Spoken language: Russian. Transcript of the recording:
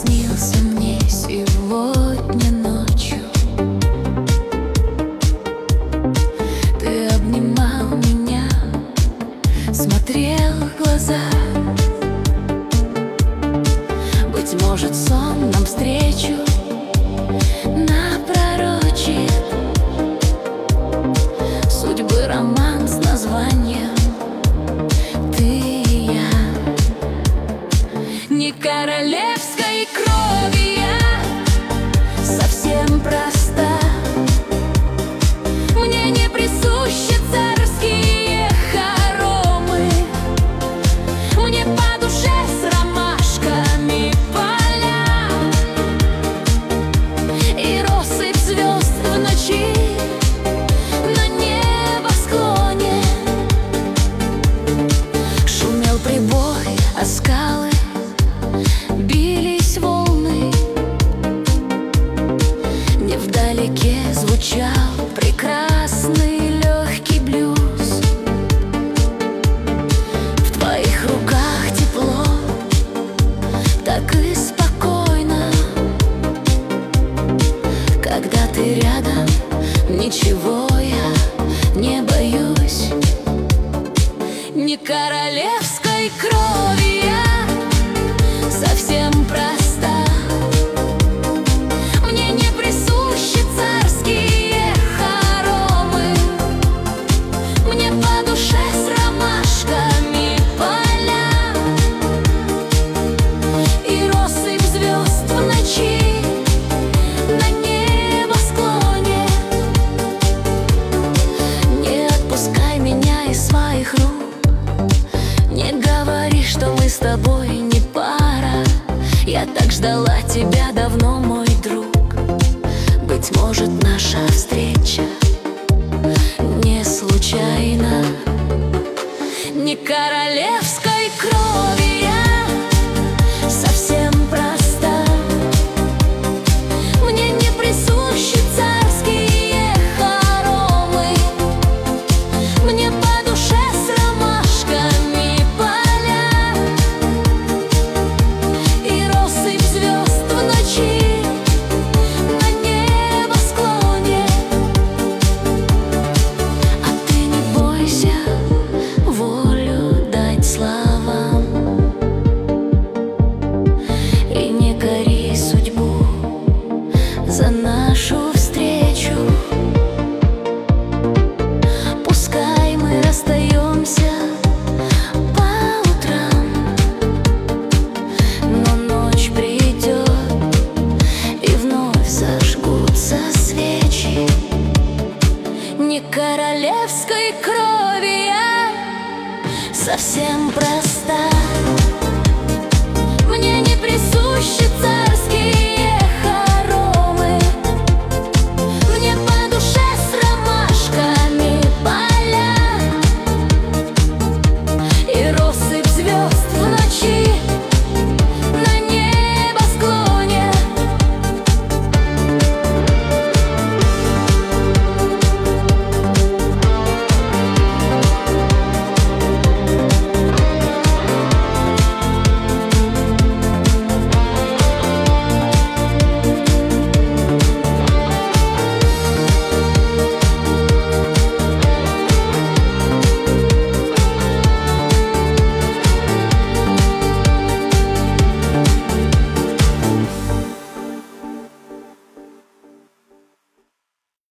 снился мне сегодня ночью. Ты обнимал меня, смотрел в глаза. Быть может, сон нам встречу напророчит, судьбы роман с названием «Ты и я». Не королевской крови я, совсем проста. Мне не присущи царские хоромы, мне по душе с ромашками поля и россыпь звезд в ночи на небосклоне. Шумел прибой, а скалы бились волны. Невдалеке звучал прекрасный легкий блюз. В твоих руках тепло, так и спокойно. Когда ты рядом, ничего я не боюсь. Не королевской крови я, совсем проста. Мне не присущи царские хоромы, мне по душе с ромашками поля и россыпь звезд в ночи на небосклоне. Не отпускай меня из своих рук, не говори, что мы с тобой не пара. Я так ждала тебя давно, мой друг. Быть может, наша встреча не случайна. Не королевской крови я,